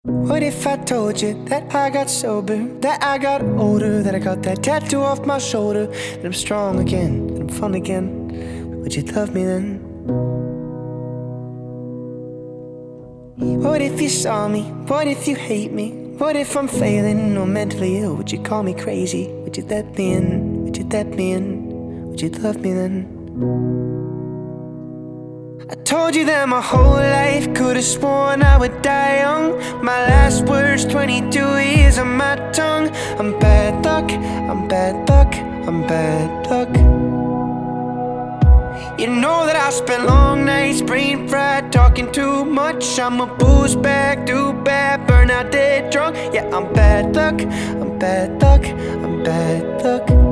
What if I told you that I got sober, that I got older, that I got that tattoo off my shoulder, that I'm strong again, that I'm fun again? Would you love me then? What if you saw me? What if you hate me? What if I'm failing or mentally ill? Would you call me crazy? Would you let me in? Would you let me in? Would you love me then? I told you that my whole life, could've sworn I would die young. My last words, 22 years on my tongue. I'm bad luck, I'm bad luck, I'm bad luck. You know that I spend long nights, brain fried, talking too much. I'm a booze bag, do bad, burn out dead drunk. Yeah, I'm bad luck, I'm bad luck, I'm bad luck.